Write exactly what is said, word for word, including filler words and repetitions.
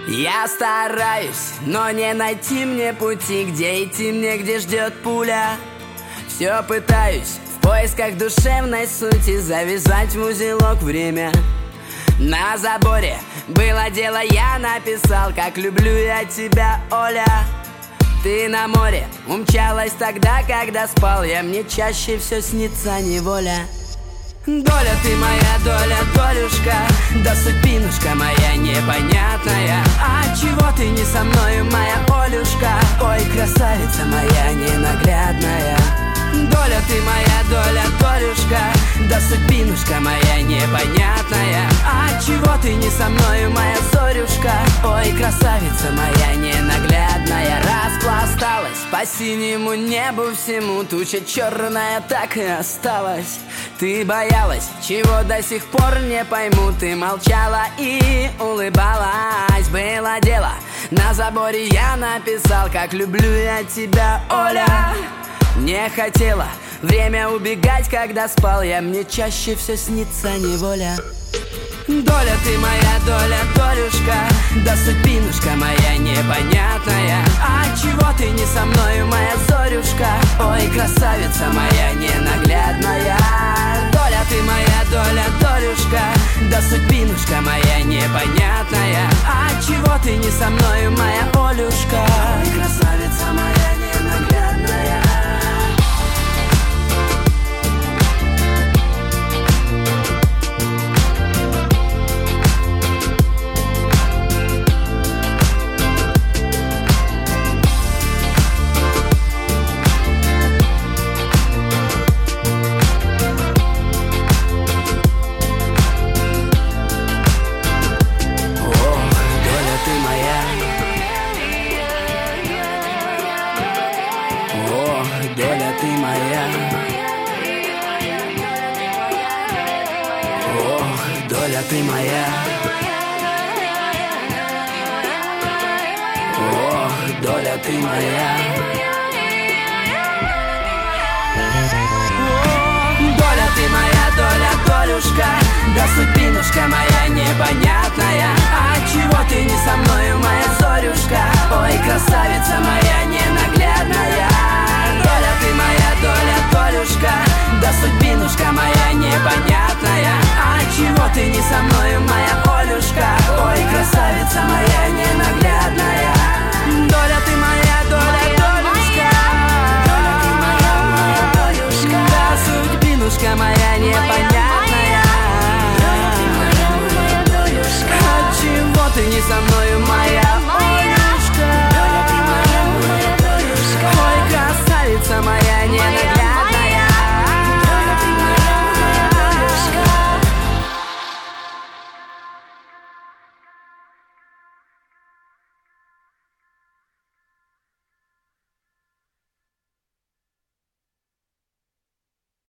Я стараюсь, но не найти мне пути, где идти мне, где ждет пуля. Все пытаюсь в поисках душевной сути завязать в узелок время. На заборе было дело, я написал, как люблю я тебя, Оля. Ты на море умчалась тогда, когда спал я, мне чаще все снится неволя. Доля ты моя, доля, долюшка, да судьбинушка моя непонятная. А чего ты не со мною, моя Олюшка? Ой, красавица моя ненаглядная. Доля ты моя, доля, долюшка, да судьбинушка моя непонятная. А чего ты не со мною, моя Зорюшка? Ой, красавица моя ненаглядная. Распласталась по синему небу всему, туча черная так и осталась. Ты боялась, чего до сих пор не пойму. Ты молчала и улыбалась. Было дело, на заборе я написал, как люблю я тебя, Оля. Не хотела время убегать, когда спал я, мне чаще все снится неволя. Доля ты моя, доля, долюшка, да судьбинушка моя непонятная. А чего ты не со мною, моя Зорюшка? Ой, красавица моя ненаглядная. Доля ты моя, доля, долюшка, да судьбинушка моя непонятная. А чего ты не со мною, моя Олюшка? Ой, красавица моя ненаглядная. Доля ты моя, ох, доля ты моя, ох, доля ты моя. Доля ты моя, доля, долюшка, да судьбинушка моя непонятная. А чего ты не со мною, моя Зорюшка? Ой, красавица моя